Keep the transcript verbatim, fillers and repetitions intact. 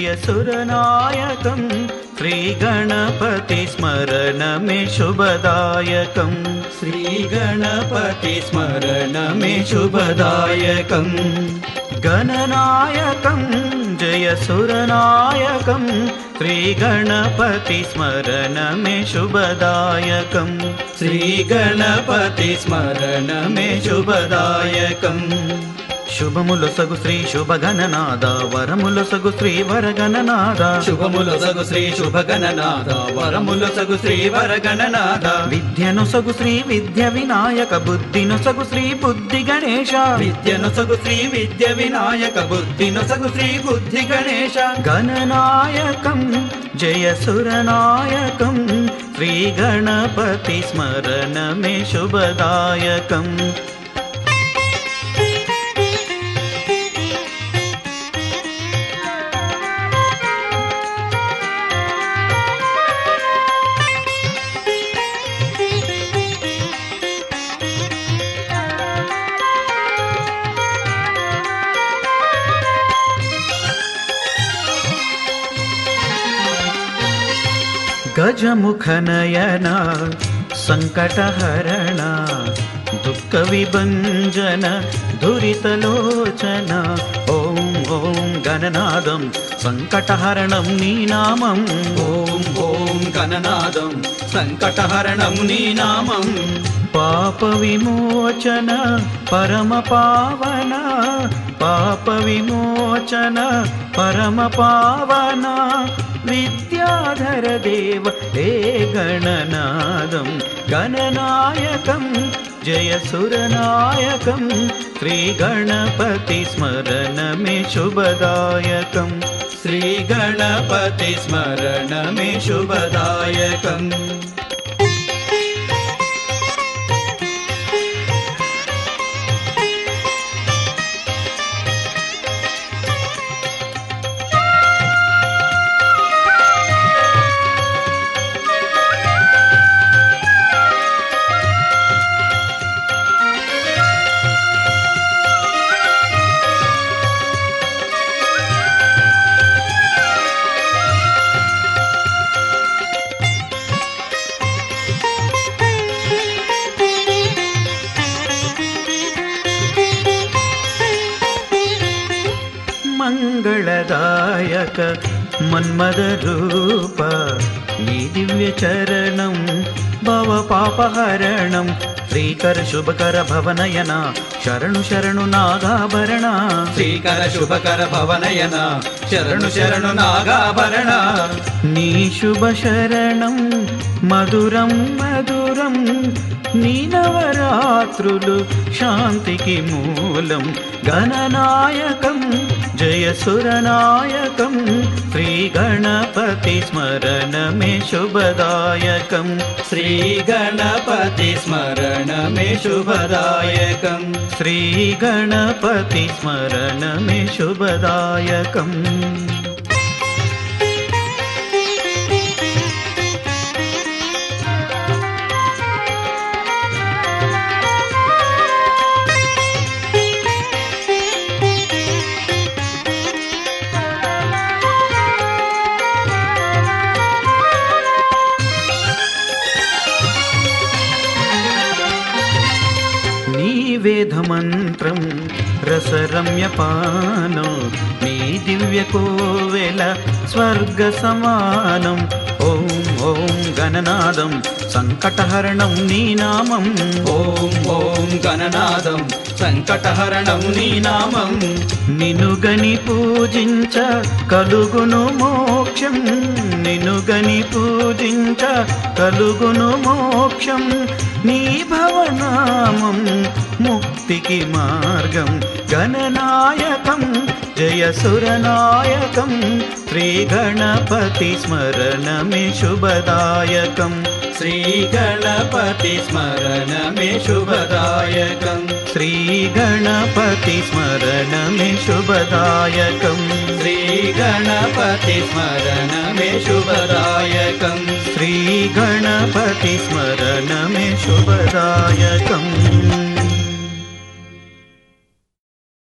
जयसुरनायकं श्रीगणपतिस्मरणमे शुभदायकं श्रीगणपतिस्मरणमे शुभदायकं गणनायकं जयसुरनायकं श्रीगणपतिस्मरणमे शुभदायकं श्रीगणपतिस्मरणमे शुभदायकं शुभमुलसगु श्री शुभगणनाद वरमुलसगु श्री वरगणनाद शुभमुलसगु श्री शुभगणनाद वरमुलसगु श्री वरगणनाद विद्यनुसगु श्री विद्य विनायक बुद्धिनुसगु श्री बुद्धि गणेश विद्यनुसगु श्री विद्य विनायक बुद्धिनुसगु श्री बुद्धि गणेश गणनायकं जयसुरनायकं श्रीगणपतिस्मरणमे शुभदायकं गजमुखनयन संकटहरण दुःख विभञ्जन दुरितलोचन ओं ओं गणनादं संकटहरणं नीनामं ओं ओं गणनादं संकटहरणं नीनामं पापविमोचन परमपावन पापविमोचन परमपावन विद्याधर देव हे गणनादं गणनायकं जयसुरनायकं श्रीगणपतिस्मरणमे शुभदायकं श्रीगणपतिस्मरणमे शुभदायकं मंगलदायक मन्मद रूप नी दिव्य चरणं भव पापहरणं श्रीकर शुभकर भवनयन शरणु शरणु नागाभरण श्रीकर शुभकर भवनयन शरणु शरणु नागाभरण नी शुभ शरणं मधुरं मधुरं नी नवरात्रुलु शांतिकी मूलं गणनायकं जयसुरनायकं श्रीगणपतिस्मरणमे शुभदायकं श्रीगणपतिस्मरणमे शुभदायकं श्रीगणपतिस्मरणमे शुभदायकं वेदमन्त्रं रसरम्यपानो नी दिव्यकोवेल स्वर्गसमानं ॐ ॐ गणनादं संकटहरणं नीनामं ॐ ॐ गणनादं संकटहरणं नीनामं निनुगनि पूजिंच कलुगुनु मोक्षं निनुगनि पूजिंच कलुगुनु मोक्षं नी भवनामं मुक्तिकी मार्गं गणनायकं जयसुरनायकं श्रीगणपतिस्मरणमे शुभदायकं श्रीगणपतिस्मरणमे शुभदायकं श्रीगणपतिस्मरणमे शुभदायकं श्रीगणपतिस्मरणमे शुभदायकं श्रीगणपतिस्मरणमे शुभदायकम्